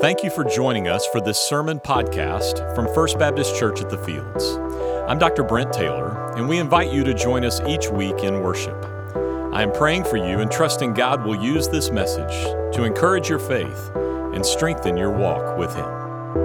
Thank you for joining us for this sermon podcast from First Baptist Church at the Fields. I'm Dr. Brent Taylor, and we invite you to join us each week in worship. I am praying for you and trusting God will use this message to encourage your faith and strengthen your walk with Him.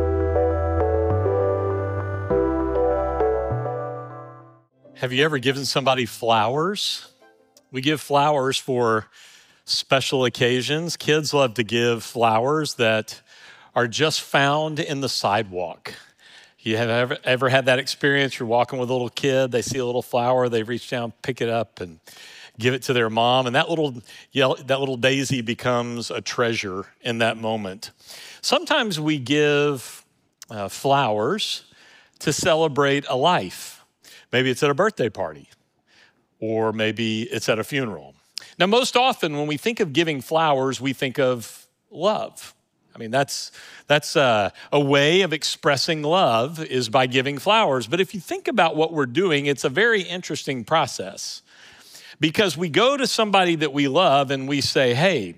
Have you ever given somebody flowers? We give flowers for special occasions. Kids love to give flowers that are just found in the sidewalk. You have ever had that experience? You're walking with a little kid, they see a little flower, they reach down, pick it up, and give it to their mom, and that little daisy becomes a treasure in that moment. Sometimes we give flowers to celebrate a life. Maybe it's at a birthday party, or maybe it's at a funeral. Now, most often when we think of giving flowers, we think of love. I mean, that's a way of expressing love is by giving flowers. But if you think about what we're doing, it's a very interesting process because we go to somebody that we love and we say, hey,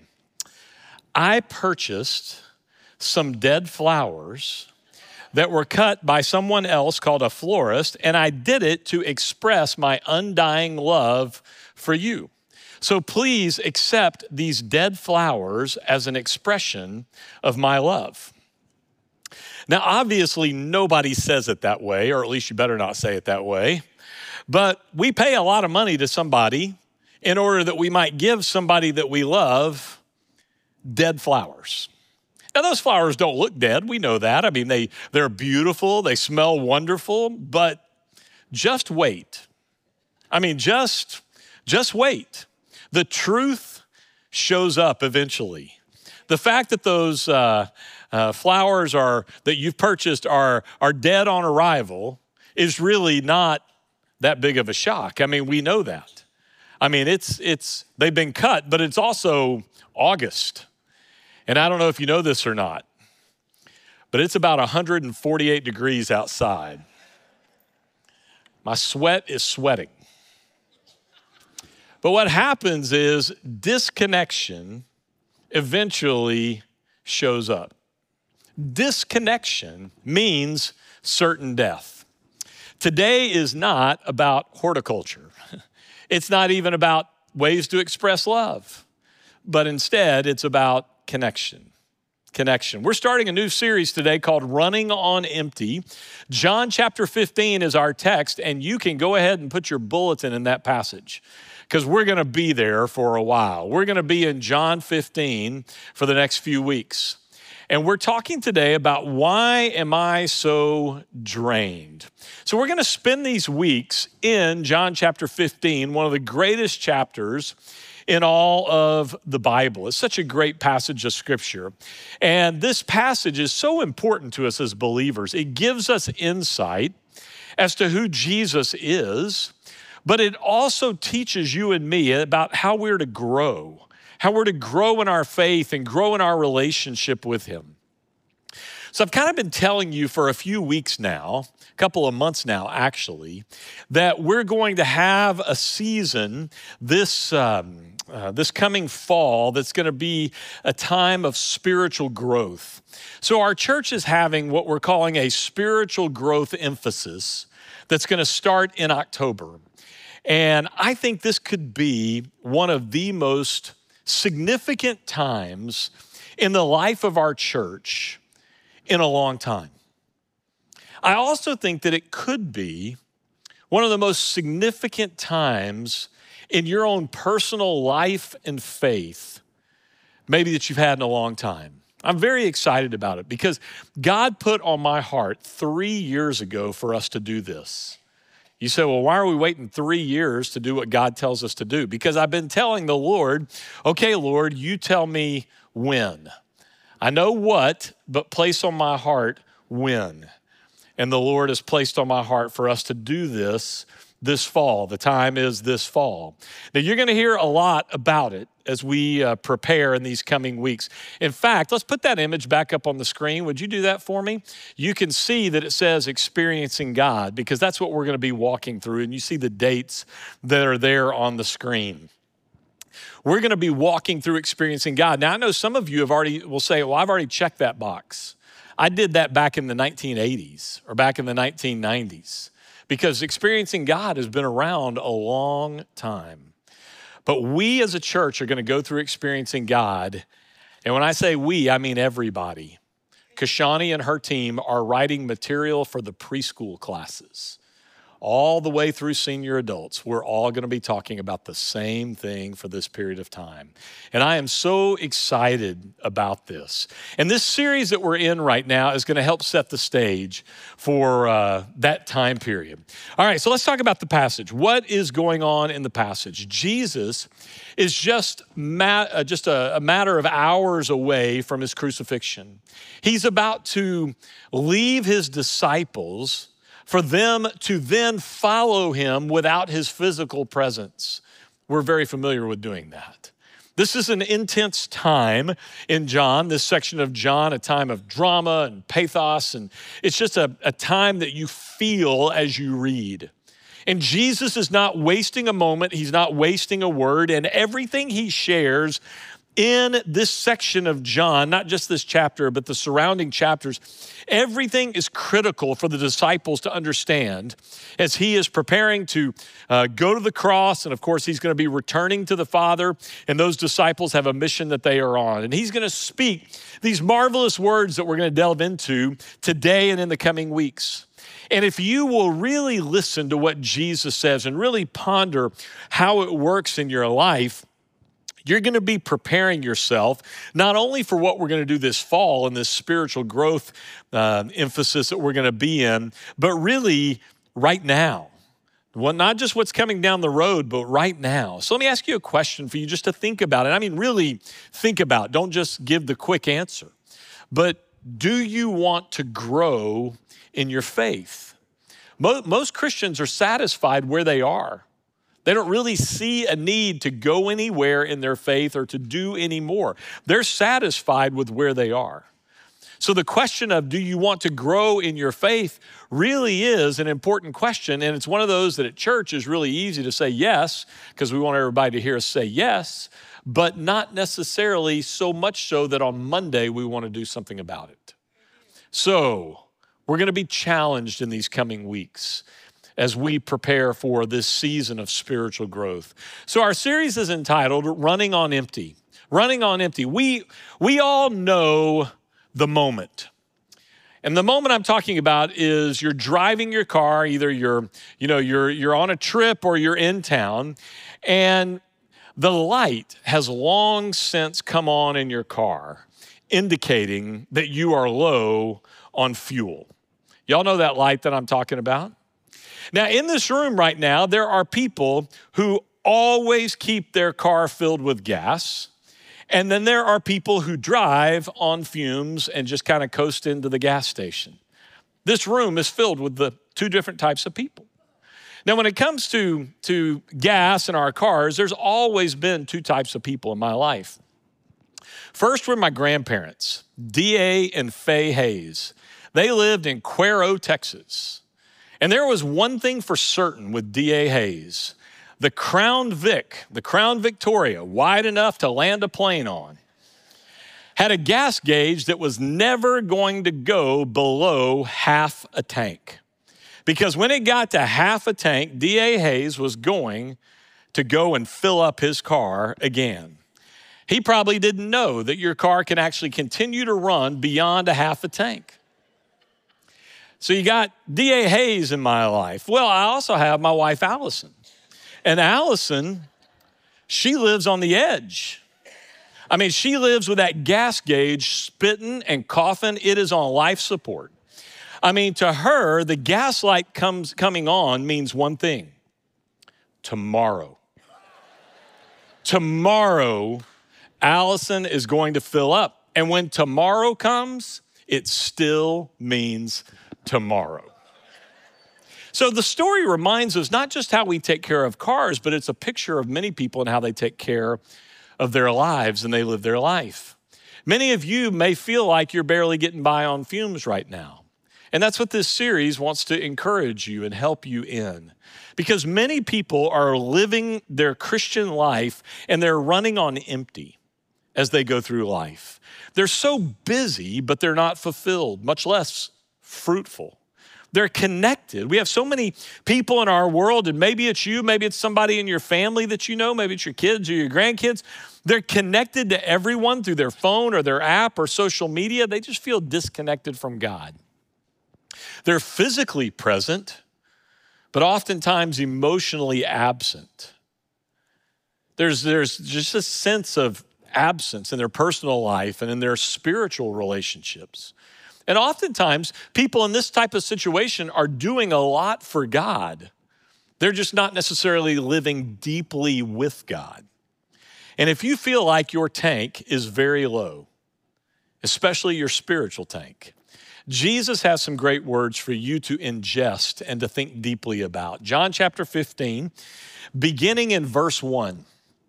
I purchased some dead flowers that were cut by someone else called a florist, and I did it to express my undying love for you. So please accept these dead flowers as an expression of my love. Now, obviously, nobody says it that way, or at least you better not say it that way. But we pay a lot of money to somebody in order that we might give somebody that we love dead flowers. Now, those flowers don't look dead. We know that. I mean, they're beautiful. They smell wonderful. But just wait. I mean, just wait. The truth shows up eventually. The fact that those flowers that you've purchased are dead on arrival is really not that big of a shock. I mean, we know that. I mean, they've been cut, but it's also August. And I don't know if you know this or not, but it's about 148 degrees outside. My sweat is sweating. But what happens is disconnection eventually shows up. Disconnection means certain death. Today is not about horticulture. It's not even about ways to express love, but instead it's about connection. We're starting a new series today called Running on Empty. John chapter 15 is our text, and you can go ahead and put your bulletin in that passage because we're going to be there for a while. We're going to be in John 15 for the next few weeks. And we're talking today about why am I so drained? So we're going to spend these weeks in John chapter 15, one of the greatest chapters in all of the Bible. It's such a great passage of scripture. And this passage is so important to us as believers. It gives us insight as to who Jesus is, but it also teaches you and me about how we're to grow in our faith and grow in our relationship with Him. So I've kind of been telling you for a few weeks now, a couple of months now actually, that we're going to have a season this coming fall that's going to be a time of spiritual growth. So our church is having what we're calling a spiritual growth emphasis that's going to start in October. And I think this could be one of the most significant times in the life of our church in a long time. I also think that it could be one of the most significant times in your own personal life and faith, maybe that you've had in a long time. I'm very excited about it because God put on my heart 3 years ago for us to do this. You say, well, why are we waiting 3 years to do what God tells us to do? Because I've been telling the Lord, okay, Lord, you tell me when. I know what, but place on my heart when. And the Lord has placed on my heart for us to do this fall. The time is this fall. Now, you're going to hear a lot about it as we prepare in these coming weeks. In fact, let's put that image back up on the screen. Would you do that for me? You can see that it says Experiencing God because that's what we're going to be walking through. And you see the dates that are there on the screen. We're going to be walking through experiencing God. Now, I know some of you will say, well, I've already checked that box. I did that back in the 1980s or back in the 1990s because experiencing God has been around a long time. But we as a church are going to go through experiencing God. And when I say we, I mean everybody. Kashani and her team are writing material for the preschool classes. All the way through senior adults, we're all going to be talking about the same thing for this period of time. And I am so excited about this. And this series that we're in right now is going to help set the stage for that time period. All right, so let's talk about the passage. What is going on in the passage? Jesus is just a matter of hours away from his crucifixion. He's about to leave his disciples for them to then follow him without his physical presence. We're very familiar with doing that. This is an intense time in John, this section of John, a time of drama and pathos, and it's just a time that you feel as you read. And Jesus is not wasting a moment, he's not wasting a word, and everything he shares in this section of John, not just this chapter, but the surrounding chapters, everything is critical for the disciples to understand as he is preparing to go to the cross. And of course, he's going to be returning to the Father, and those disciples have a mission that they are on. And he's going to speak these marvelous words that we're going to delve into today and in the coming weeks. And if you will really listen to what Jesus says and really ponder how it works in your life, you're going to be preparing yourself not only for what we're going to do this fall and this spiritual growth emphasis that we're going to be in, but really right now. Well, not just what's coming down the road, but right now. So let me ask you a question for you just to think about it. I mean, really think about it. Don't just give the quick answer. But do you want to grow in your faith? Most Christians are satisfied where they are. They don't really see a need to go anywhere in their faith or to do any more. They're satisfied with where they are. So the question of do you want to grow in your faith really is an important question. And it's one of those that at church is really easy to say yes, because we want everybody to hear us say yes, but not necessarily so much so that on Monday we want to do something about it. So we're going to be challenged in these coming weeks as we prepare for this season of spiritual growth. So our series is entitled Running on Empty. Running on Empty. We all know the moment. And the moment I'm talking about is you're driving your car, either you're on a trip or you're in town, and the light has long since come on in your car, indicating that you are low on fuel. Y'all know that light that I'm talking about? Now, in this room right now, there are people who always keep their car filled with gas. And then there are people who drive on fumes and just kind of coast into the gas station. This room is filled with the two different types of people. Now, when it comes to gas in our cars, there's always been two types of people in my life. First were my grandparents, D.A. and Faye Hayes. They lived in Cuero, Texas. And there was one thing for certain with D.A. Hayes. The Crown Victoria, wide enough to land a plane on, had a gas gauge that was never going to go below half a tank. Because when it got to half a tank, D.A. Hayes was going to go and fill up his car again. He probably didn't know that your car can actually continue to run beyond a half a tank. So you got D.A. Hayes in my life. Well, I also have my wife, Allison. And Allison, she lives on the edge. I mean, she lives with that gas gauge spitting and coughing. It is on life support. I mean, to her, the gas light coming on means one thing: tomorrow. Tomorrow, Allison is going to fill up. And when tomorrow comes, it still means tomorrow. So the story reminds us not just how we take care of cars, but it's a picture of many people and how they take care of their lives and they live their life. Many of you may feel like you're barely getting by on fumes right now. And that's what this series wants to encourage you and help you in. Because many people are living their Christian life and they're running on empty as they go through life. They're so busy, but they're not fulfilled, much less fruitful. They're connected. We have so many people in our world, and maybe it's you, maybe it's somebody in your family that you know, maybe it's your kids or your grandkids. They're connected to everyone through their phone or their app or social media. They just feel disconnected from God. They're physically present, but oftentimes emotionally absent. There's just a sense of absence in their personal life and in their spiritual relationships. And oftentimes, people in this type of situation are doing a lot for God. They're just not necessarily living deeply with God. And if you feel like your tank is very low, especially your spiritual tank, Jesus has some great words for you to ingest and to think deeply about. John chapter 15, beginning in verse 1.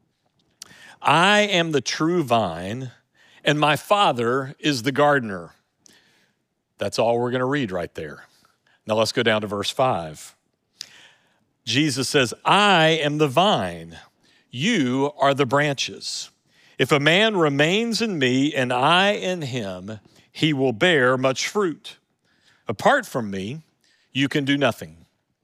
I am the true vine, and my Father is the gardener. That's all we're going to read right there. Now let's go down to verse 5. Jesus says, I am the vine, you are the branches. If a man remains in me and I in him, he will bear much fruit. Apart from me, you can do nothing.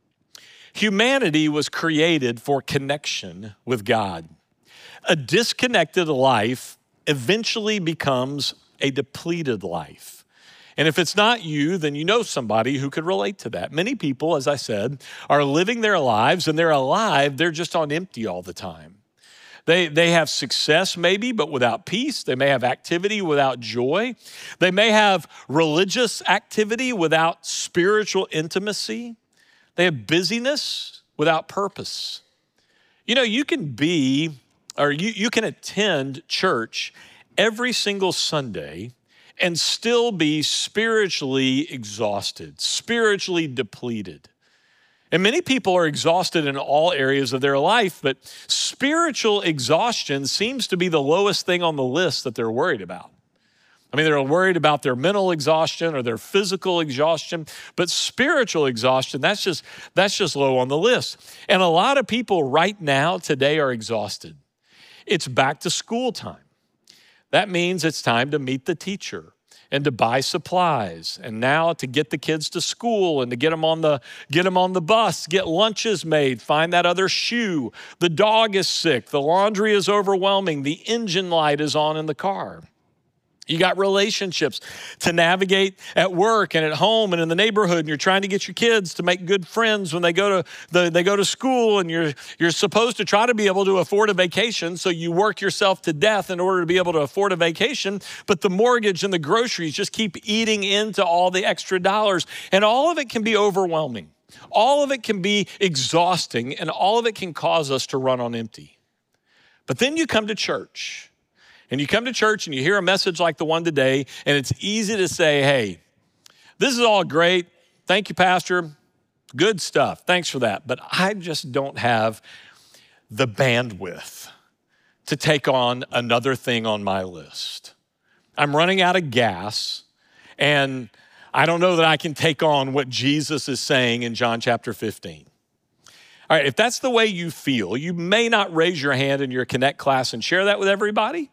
Humanity was created for connection with God. A disconnected life eventually becomes a depleted life. And if it's not you, then you know somebody who could relate to that. Many people, as I said, are living their lives and they're alive, they're just on empty all the time. They have success maybe, but without peace. They may have activity without joy. They may have religious activity without spiritual intimacy. They have busyness without purpose. You know, you can attend church every single Sunday and still be spiritually exhausted, spiritually depleted. And many people are exhausted in all areas of their life, but spiritual exhaustion seems to be the lowest thing on the list that they're worried about. I mean, they're worried about their mental exhaustion or their physical exhaustion, but spiritual exhaustion, that's just low on the list. And a lot of people right now today are exhausted. It's back to school time. That means it's time to meet the teacher and to buy supplies, and now to get the kids to school and to get them on the bus, get lunches made, find that other shoe. The dog is sick, the laundry is overwhelming, the engine light is on in the car. You got relationships to navigate at work and at home and in the neighborhood, and you're trying to get your kids to make good friends when they go to school, and you're supposed to try to be able to afford a vacation, so you work yourself to death in order to be able to afford a vacation, but the mortgage and the groceries just keep eating into all the extra dollars, and all of it can be overwhelming. All of it can be exhausting, and all of it can cause us to run on empty. But then you come to church. And you come to church and you hear a message like the one today, and it's easy to say, hey, this is all great. Thank you, Pastor. Good stuff. Thanks for that. But I just don't have the bandwidth to take on another thing on my list. I'm running out of gas, and I don't know that I can take on what Jesus is saying in John chapter 15. All right, if that's the way you feel, you may not raise your hand in your Connect class and share that with everybody.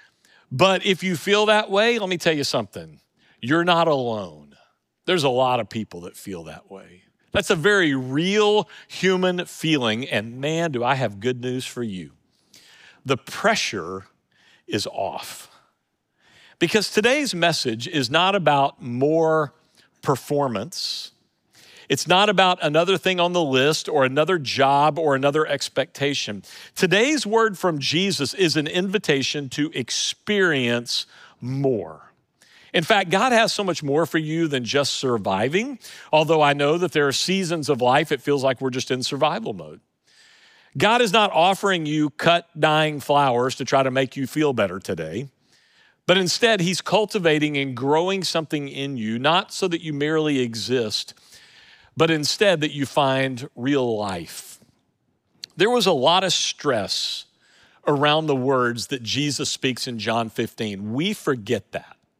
But if you feel that way, let me tell you something. You're not alone. There's a lot of people that feel that way. That's a very real human feeling, and man, do I have good news for you. The pressure is off. Because today's message is not about more performance. It's not about another thing on the list or another job or another expectation. Today's word from Jesus is an invitation to experience more. In fact, God has so much more for you than just surviving, although I know that there are seasons of life it feels like we're just in survival mode. God is not offering you cut, dying flowers to try to make you feel better today, but instead he's cultivating and growing something in you, not so that you merely exist, but instead that you find real life. There was a lot of stress around the words that Jesus speaks in John 15. We forget that.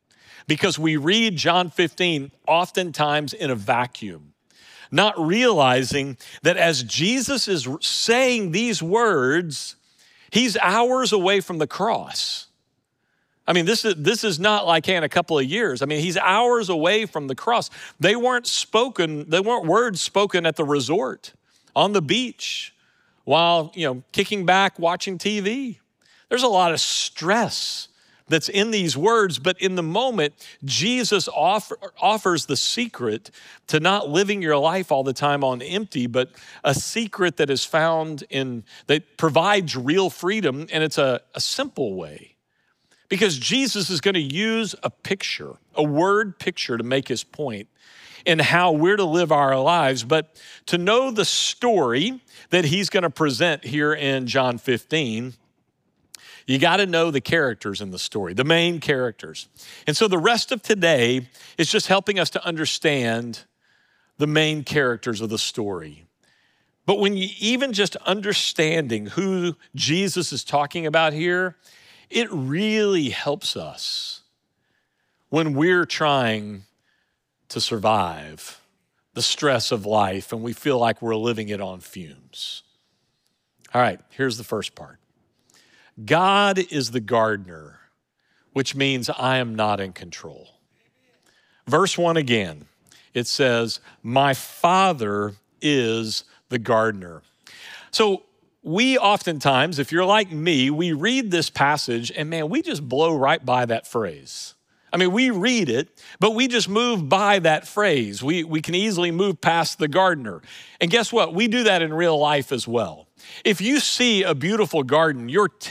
because we read John 15 oftentimes in a vacuum, not realizing that as Jesus is saying these words, he's hours away from the cross. I mean, this is not like in a couple of years. I mean, he's hours away from the cross. They weren't words spoken at the resort, on the beach, while, kicking back, watching TV. There's a lot of stress that's in these words, but in the moment, Jesus offers the secret to not living your life all the time on empty, but a secret that is found that provides real freedom, and it's a simple way. Because Jesus is going to use a picture, a word picture to make his point in how we're to live our lives. But to know the story that he's going to present here in John 15, you got to know the characters in the story, the main characters. And so the rest of today is just helping us to understand the main characters of the story. But when you even just understanding who Jesus is talking about here, it really helps us when we're trying to survive the stress of life and we feel like we're living it on fumes. All right, here's the first part. God is the gardener, which means I am not in control. Verse 1 again, it says, my Father is the gardener. So we oftentimes, if you're like me, we read this passage and man, we just blow right by that phrase. I mean, we read it, but we just move by that phrase. We can easily move past the gardener. And guess what? We do that in real life as well. If you see a beautiful garden,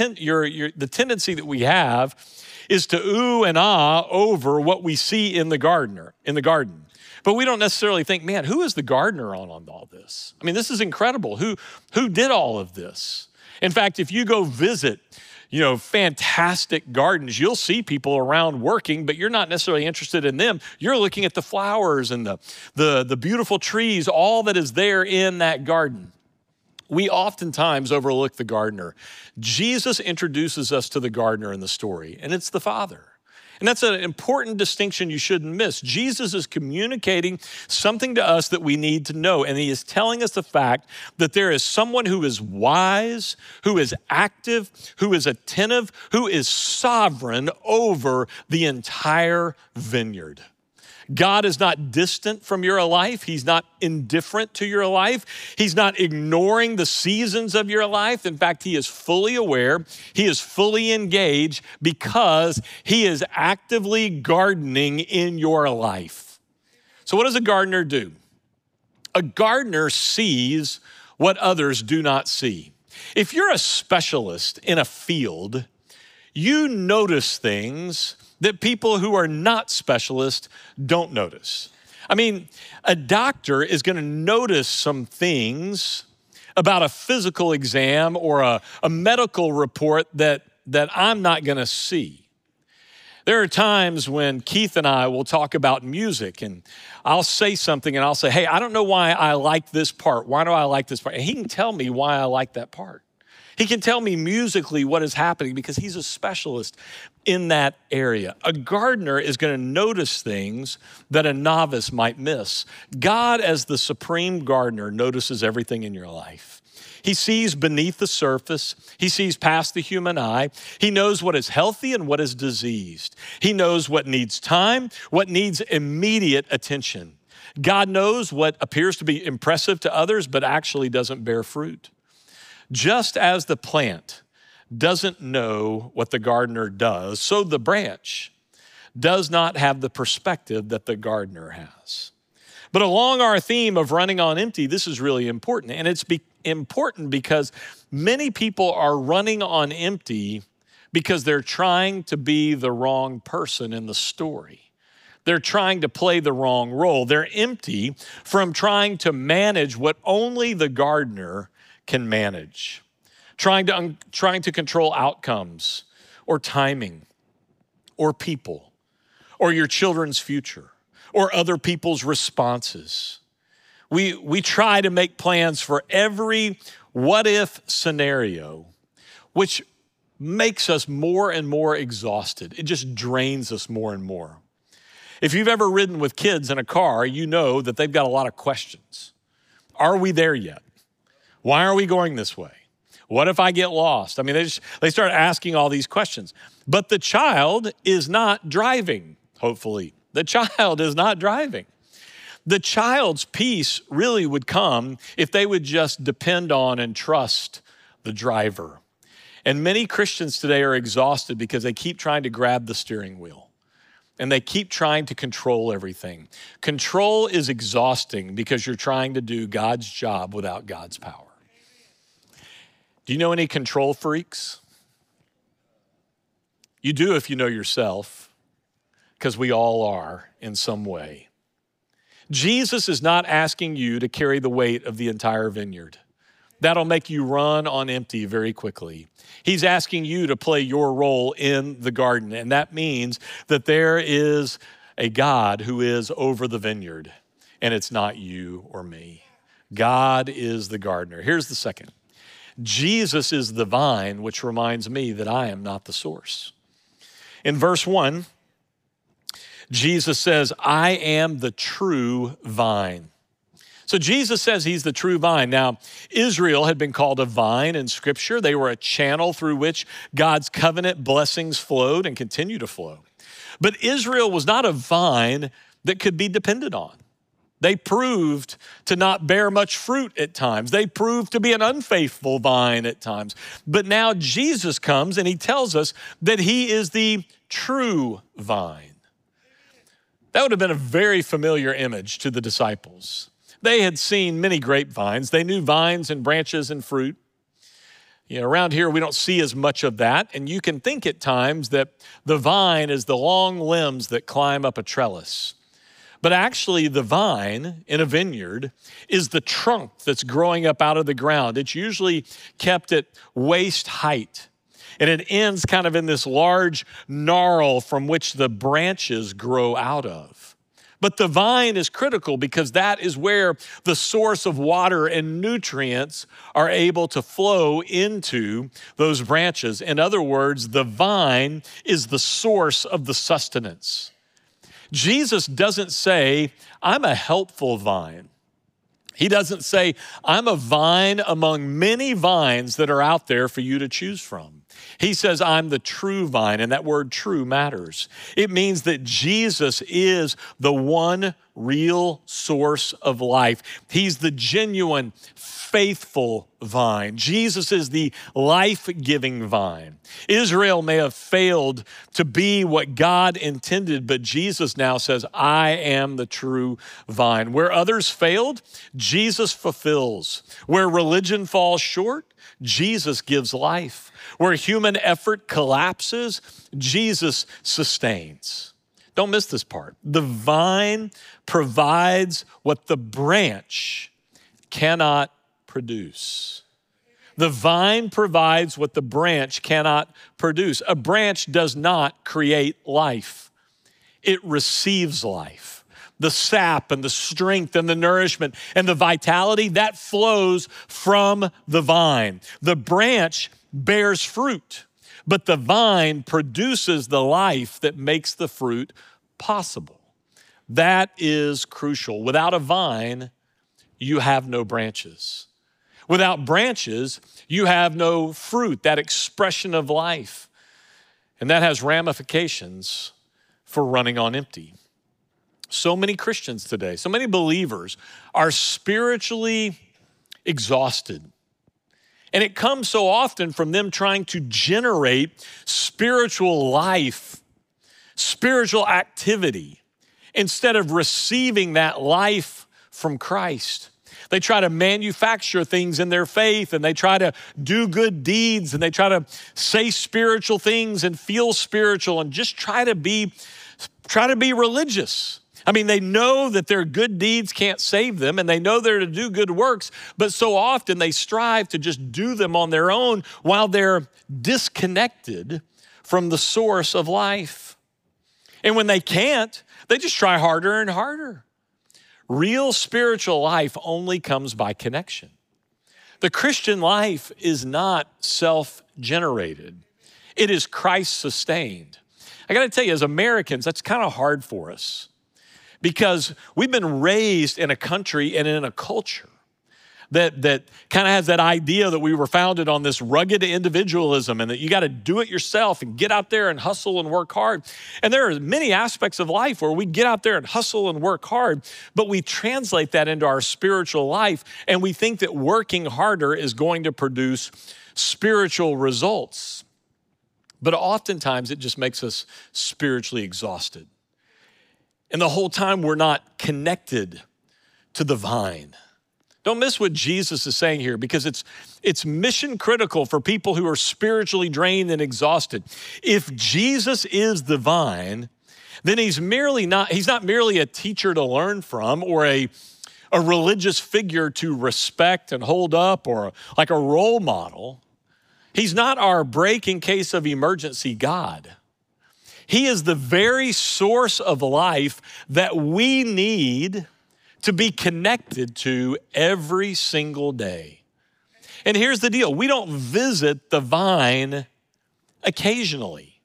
the tendency that we have is to ooh and ah over what we see in the garden. But we don't necessarily think, man, who is the gardener on all this? I mean, this is incredible. Who did all of this? In fact, if you go visit, fantastic gardens, you'll see people around working, but you're not necessarily interested in them. You're looking at the flowers and the beautiful trees, all that is there in that garden. We oftentimes overlook the gardener. Jesus introduces us to the gardener in the story, and it's the Father. And that's an important distinction you shouldn't miss. Jesus is communicating something to us that we need to know, and he is telling us the fact that there is someone who is wise, who is active, who is attentive, who is sovereign over the entire vineyard. God is not distant from your life. He's not indifferent to your life. He's not ignoring the seasons of your life. In fact, he is fully aware. He is fully engaged because he is actively gardening in your life. So what does a gardener do? A gardener sees what others do not see. If you're a specialist in a field, you notice things that people who are not specialists don't notice. I mean, a doctor is going to notice some things about a physical exam or a medical report that I'm not going to see. There are times when Keith and I will talk about music, and I'll say something and I'll say, hey, I don't know why I like this part. Why do I like this part? And he can tell me why I like that part. He can tell me musically what is happening because he's a specialist in that area. A gardener is going to notice things that a novice might miss. God, as the supreme gardener, notices everything in your life. He sees beneath the surface. He sees past the human eye. He knows what is healthy and what is diseased. He knows what needs time, what needs immediate attention. God knows what appears to be impressive to others, but actually doesn't bear fruit. Just as the plant doesn't know what the gardener does, so the branch does not have the perspective that the gardener has. But along our theme of running on empty, this is really important. And it's important because many people are running on empty because they're trying to be the wrong person in the story. They're trying to play the wrong role. They're empty from trying to manage what only the gardener can manage, trying to control outcomes or timing or people or your children's future or other people's responses. We try to make plans for every what-if scenario, which makes us more and more exhausted. It just drains us more and more. If you've ever ridden with kids in a car, you know that they've got a lot of questions. Are we there yet? Why are we going this way? What if I get lost? I mean, they start asking all these questions. But the child is not driving, hopefully. The child is not driving. The child's peace really would come if they would just depend on and trust the driver. And many Christians today are exhausted because they keep trying to grab the steering wheel and they keep trying to control everything. Control is exhausting because you're trying to do God's job without God's power. Do you know any control freaks? You do if you know yourself, because we all are in some way. Jesus is not asking you to carry the weight of the entire vineyard. That'll make you run on empty very quickly. He's asking you to play your role in the garden, and that means that there is a God who is over the vineyard, and it's not you or me. God is the gardener. Here's the second. Jesus is the vine, which reminds me that I am not the source. In verse 1, Jesus says, I am the true vine. So Jesus says he's the true vine. Now, Israel had been called a vine in Scripture. They were a channel through which God's covenant blessings flowed and continue to flow. But Israel was not a vine that could be depended on. They proved to not bear much fruit at times. They proved to be an unfaithful vine at times. But now Jesus comes and he tells us that he is the true vine. That would have been a very familiar image to the disciples. They had seen many grapevines. They knew vines and branches and fruit. You know, around here, we don't see as much of that. And you can think at times that the vine is the long limbs that climb up a trellis. But actually, the vine in a vineyard is the trunk that's growing up out of the ground. It's usually kept at waist height. And it ends kind of in this large gnarl from which the branches grow out of. But the vine is critical because that is where the source of water and nutrients are able to flow into those branches. In other words, the vine is the source of the sustenance. Jesus doesn't say, I'm a helpful vine. He doesn't say, I'm a vine among many vines that are out there for you to choose from. He says, I'm the true vine, and that word true matters. It means that Jesus is the one real source of life. He's the genuine, faithful vine. Jesus is the life-giving vine. Israel may have failed to be what God intended, but Jesus now says, I am the true vine. Where others failed, Jesus fulfills. Where religion falls short, Jesus gives life. Where human effort collapses, Jesus sustains. Don't miss this part. The vine provides what the branch cannot produce. The vine provides what the branch cannot produce. A branch does not create life. It receives life. The sap and the strength and the nourishment and the vitality, that flows from the vine. The branch bears fruit, but the vine produces the life that makes the fruit possible. That is crucial. Without a vine, you have no branches. Without branches, you have no fruit, that expression of life. And that has ramifications for running on empty. So many Christians today, so many believers are spiritually exhausted. And it comes so often from them trying to generate spiritual life, spiritual activity, instead of receiving that life from Christ. They try to manufacture things in their faith, and they try to do good deeds, and they try to say spiritual things and feel spiritual and just try to be religious. I mean, they know that their good deeds can't save them, and they know they're to do good works, but so often they strive to just do them on their own while they're disconnected from the source of life. And when they can't, they just try harder and harder. Real spiritual life only comes by connection. The Christian life is not self-generated. It is Christ-sustained. I got to tell you, as Americans, that's kind of hard for us because we've been raised in a country and in a culture that kind of has that idea that we were founded on this rugged individualism and that you got to do it yourself and get out there and hustle and work hard. And there are many aspects of life where we get out there and hustle and work hard, but we translate that into our spiritual life and we think that working harder is going to produce spiritual results. But oftentimes it just makes us spiritually exhausted. And the whole time we're not connected to the vine. Don't miss what Jesus is saying here because it's mission critical for people who are spiritually drained and exhausted. If Jesus is the vine, then he's not merely a teacher to learn from or a religious figure to respect and hold up or like a role model. He's not our break in case of emergency God. He is the very source of life that we need to be connected to every single day. And here's the deal. We don't visit the vine occasionally.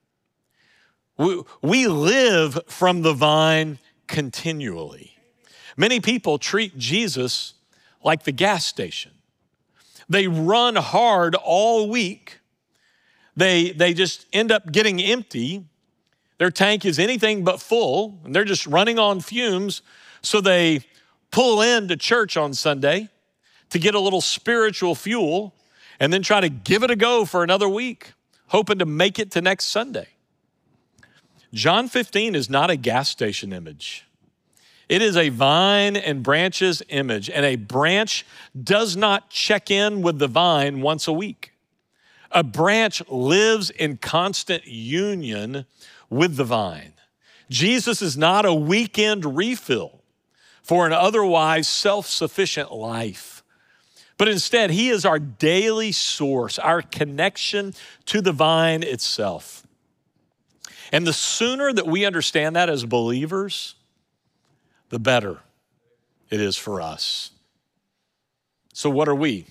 We live from the vine continually. Many people treat Jesus like the gas station. They run hard all week. They just end up getting empty. Their tank is anything but full, and they're just running on fumes, so they pull into church on Sunday to get a little spiritual fuel and then try to give it a go for another week, hoping to make it to next Sunday. John 15 is not a gas station image. It is a vine and branches image, and a branch does not check in with the vine once a week. A branch lives in constant union with the vine. Jesus is not a weekend refill for an otherwise self-sufficient life. But instead, he is our daily source, our connection to the vine itself. And the sooner that we understand that as believers, the better it is for us. So what are we?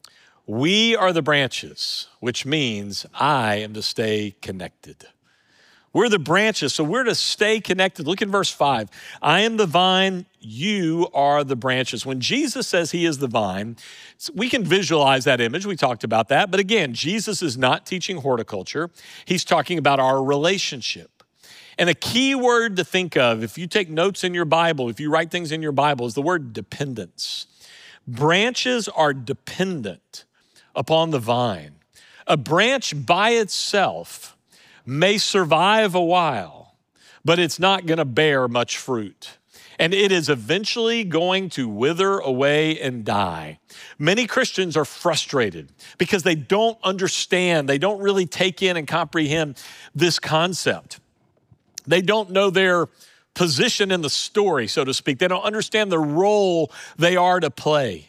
We are the branches, which means I am to stay connected. We're the branches, so we're to stay connected. Look at verse 5. I am the vine, you are the branches. When Jesus says he is the vine, we can visualize that image. We talked about that. But again, Jesus is not teaching horticulture. He's talking about our relationship. And a key word to think of, if you take notes in your Bible, if you write things in your Bible, is the word dependence. Branches are dependent upon the vine. A branch by itself may survive a while, but it's not going to bear much fruit. And it is eventually going to wither away and die. Many Christians are frustrated because they don't understand, they don't really take in and comprehend this concept. They don't know their position in the story, so to speak. They don't understand the role they are to play.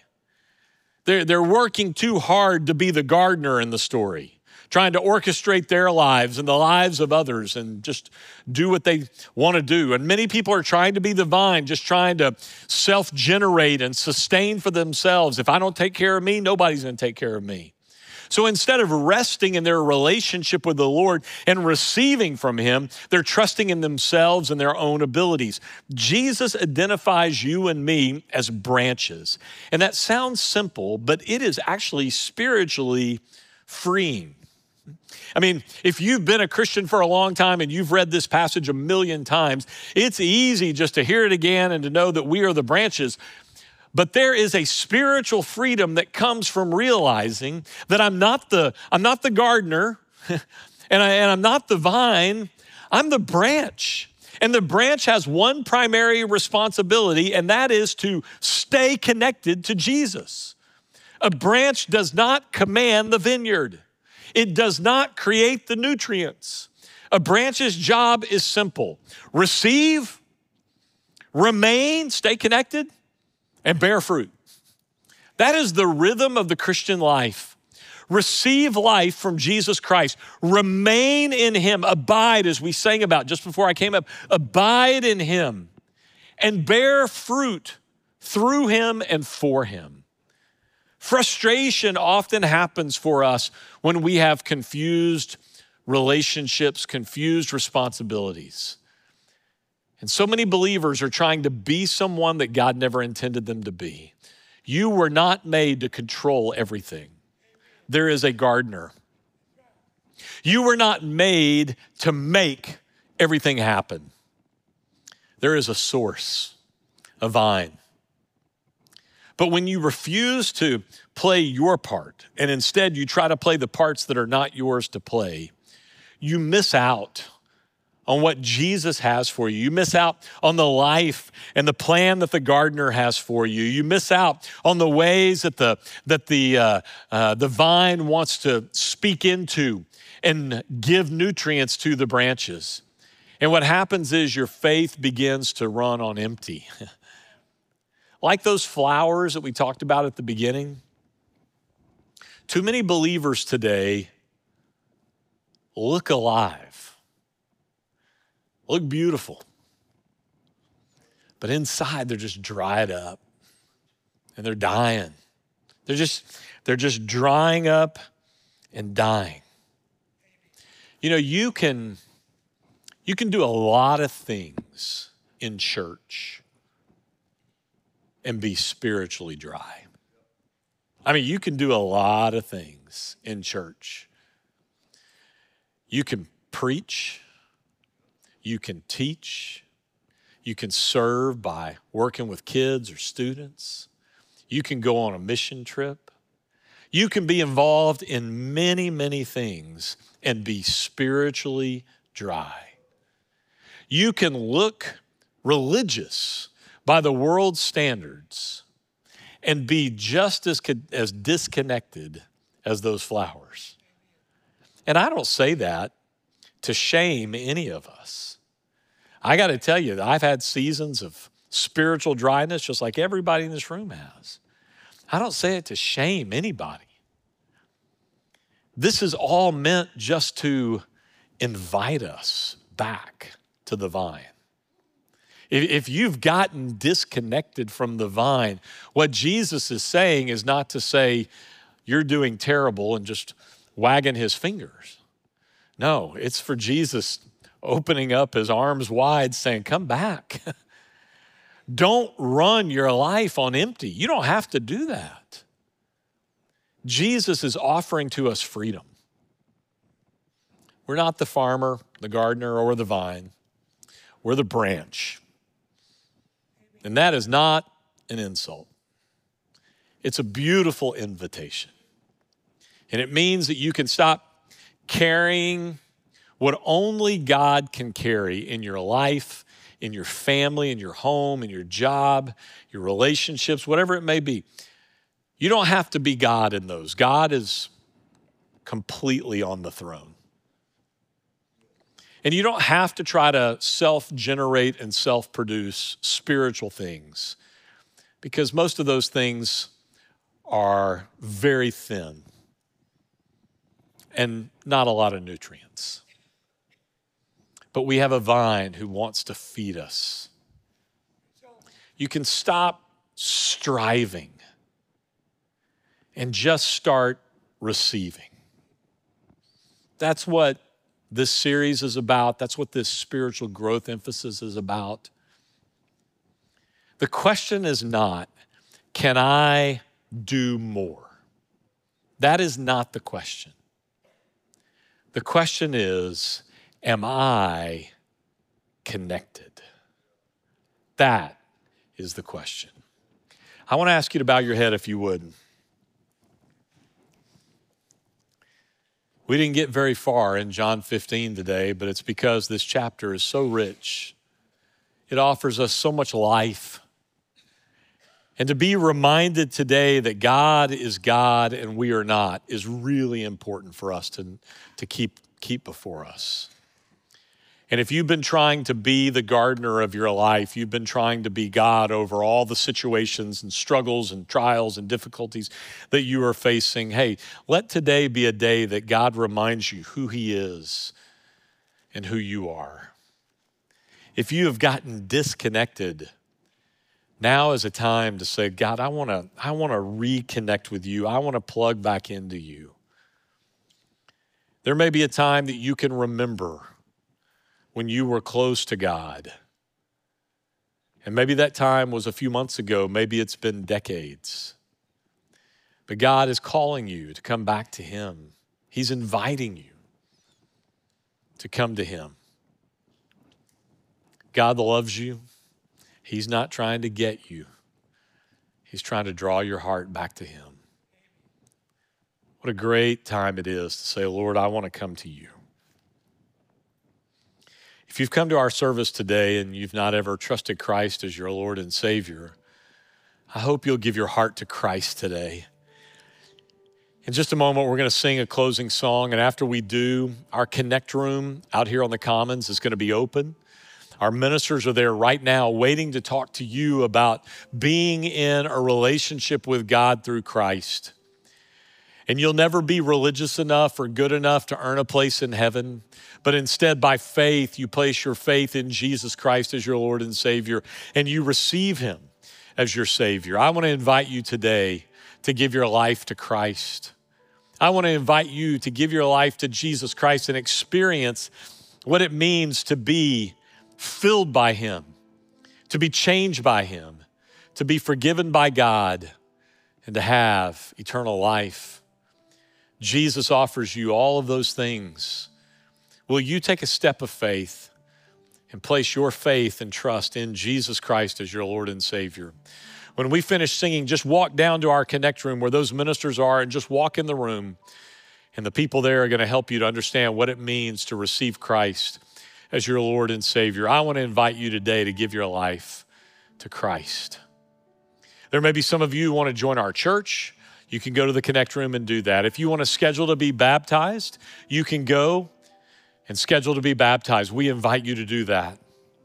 They're working too hard to be the gardener in the story, trying to orchestrate their lives and the lives of others and just do what they want to do. And many people are trying to be the vine, just trying to self-generate and sustain for themselves. If I don't take care of me, nobody's going to take care of me. So instead of resting in their relationship with the Lord and receiving from him, they're trusting in themselves and their own abilities. Jesus identifies you and me as branches. And that sounds simple, but it is actually spiritually freeing. I mean, if you've been a Christian for a long time and you've read this passage a million times, it's easy just to hear it again and to know that we are the branches. But there is a spiritual freedom that comes from realizing that I'm not the gardener and I'm not the vine, I'm the branch. And the branch has one primary responsibility, and that is to stay connected to Jesus. A branch does not command the vineyard. It does not create the nutrients. A branch's job is simple: receive, remain, stay connected, and bear fruit. That is the rhythm of the Christian life. Receive life from Jesus Christ. Remain in him. Abide, as we sang about just before I came up. Abide in him and bear fruit through him and for him. Frustration often happens for us when we have confused relationships, confused responsibilities. And so many believers are trying to be someone that God never intended them to be. You were not made to control everything. There is a gardener. You were not made to make everything happen. There is a source, a vine. But when you refuse to play your part and instead you try to play the parts that are not yours to play, you miss out on what Jesus has for you. You miss out on the life and the plan that the gardener has for you. You miss out on the ways that the vine wants to speak into and give nutrients to the branches. And what happens is your faith begins to run on empty. Like those flowers that we talked about at the beginning, too many believers today look alive, look beautiful, but inside they're just dried up and they're dying. They're just drying up and dying. You know, you can do a lot of things in church and be spiritually dry. I mean, you can do a lot of things in church. You can preach, you can teach, you can serve by working with kids or students, you can go on a mission trip, you can be involved in many, many things and be spiritually dry. You can look religious by the world's standards and be just as disconnected as those flowers. And I don't say that to shame any of us. I got to tell you, I've had seasons of spiritual dryness just like everybody in this room has. I don't say it to shame anybody. This is all meant just to invite us back to the vine. If you've gotten disconnected from the vine, what Jesus is saying is not to say you're doing terrible and just wagging his fingers. No, it's for Jesus opening up his arms wide saying, come back. Don't run your life on empty. You don't have to do that. Jesus is offering to us freedom. We're not the farmer, the gardener, or the vine. We're the branch. And that is not an insult. It's a beautiful invitation. And it means that you can stop carrying what only God can carry in your life, in your family, in your home, in your job, your relationships, whatever it may be. You don't have to be God in those. God is completely on the throne. And you don't have to try to self-generate and self-produce spiritual things because most of those things are very thin and not a lot of nutrients. But we have a vine who wants to feed us. You can stop striving and just start receiving. That's what this series is about. That's what this spiritual growth emphasis is about. The question is not, can I do more? That is not the question. The question is, am I connected? That is the question. I want to ask you to bow your head if you would. We didn't get very far in John 15 today, but it's because this chapter is so rich. It offers us so much life. And to be reminded today that God is God and we are not is really important for us to keep before us. And if you've been trying to be the gardener of your life, you've been trying to be God over all the situations and struggles and trials and difficulties that you are facing, hey, let today be a day that God reminds you who he is and who you are. If you have gotten disconnected, now is a time to say, God, I want to reconnect with you. I want to plug back into you. There may be a time that you can remember when you were close to God. And maybe that time was a few months ago. Maybe it's been decades. But God is calling you to come back to Him. He's inviting you to come to Him. God loves you. He's not trying to get you. He's trying to draw your heart back to Him. What a great time it is to say, Lord, I want to come to you. If you've come to our service today and you've not ever trusted Christ as your Lord and Savior, I hope you'll give your heart to Christ today. In just a moment, we're going to sing a closing song, and after we do, our Connect room out here on the Commons is going to be open. Our ministers are there right now waiting to talk to you about being in a relationship with God through Christ. And you'll never be religious enough or good enough to earn a place in heaven, but instead by faith, you place your faith in Jesus Christ as your Lord and Savior, and you receive Him as your Savior. I want to invite you today to give your life to Christ. I want to invite you to give your life to Jesus Christ and experience what it means to be filled by Him, to be changed by Him, to be forgiven by God, and to have eternal life. Jesus offers you all of those things. Will you take a step of faith and place your faith and trust in Jesus Christ as your Lord and Savior? When we finish singing, just walk down to our Connect room where those ministers are and just walk in the room. And the people there are going to help you to understand what it means to receive Christ as your Lord and Savior. I want to invite you today to give your life to Christ. There may be some of you who want to join our church. You can go to the Connect room and do that. If you want to schedule to be baptized, you can go and schedule to be baptized. We invite you to do that.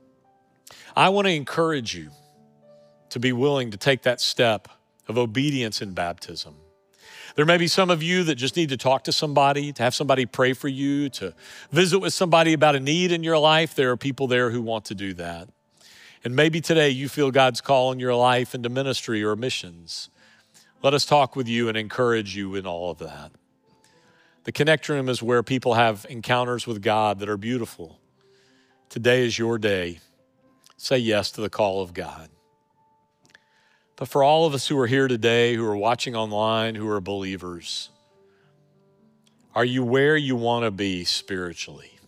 I want to encourage you to be willing to take that step of obedience in baptism. There may be some of you that just need to talk to somebody, to have somebody pray for you, to visit with somebody about a need in your life. There are people there who want to do that. And maybe today you feel God's call in your life into ministry or missions. Let us talk with you and encourage you in all of that. The Connect room is where people have encounters with God that are beautiful. Today is your day. Say yes to the call of God. But for all of us who are here today, who are watching online, who are believers, are you where you want to be spiritually?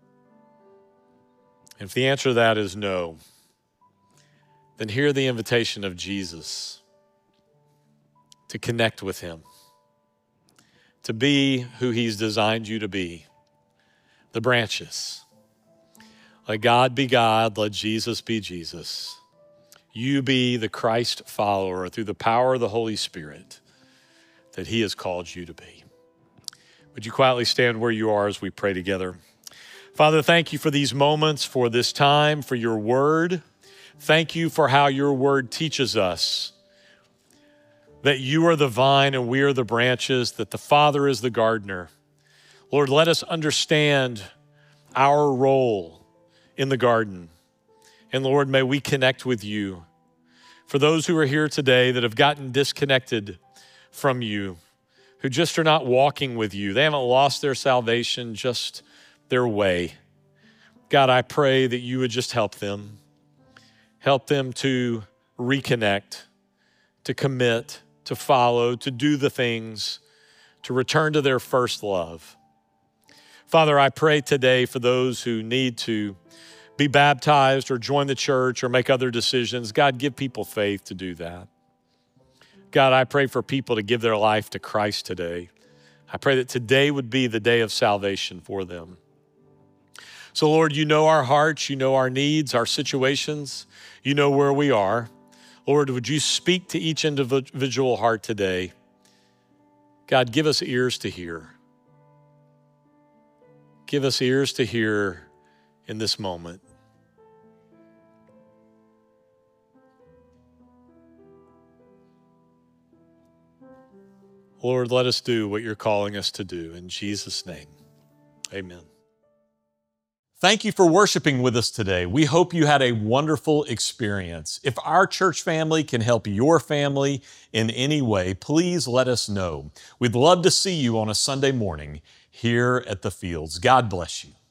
And if the answer to that is no, then hear the invitation of Jesus to connect with Him, to be who He's designed you to be, the branches. Let God be God, let Jesus be Jesus. You be the Christ follower through the power of the Holy Spirit that He has called you to be. Would you quietly stand where you are as we pray together? Father, thank you for these moments, for this time, for your word. Thank you for how your word teaches us that you are the vine and we are the branches, that the Father is the gardener. Lord, let us understand our role in the garden. And Lord, may we connect with you. For those who are here today that have gotten disconnected from you, who just are not walking with you, they haven't lost their salvation, just their way. God, I pray that you would just help them to reconnect, to commit, to follow, to do the things, to return to their first love. Father, I pray today for those who need to be baptized or join the church or make other decisions. God, give people faith to do that. God, I pray for people to give their life to Christ today. I pray that today would be the day of salvation for them. So Lord, you know our hearts, you know our needs, our situations, you know where we are. Lord, would you speak to each individual heart today? God, give us ears to hear. Give us ears to hear in this moment. Lord, let us do what you're calling us to do. In Jesus' name, amen. Thank you for worshiping with us today. We hope you had a wonderful experience. If our church family can help your family in any way, please let us know. We'd love to see you on a Sunday morning here at the Fields. God bless you.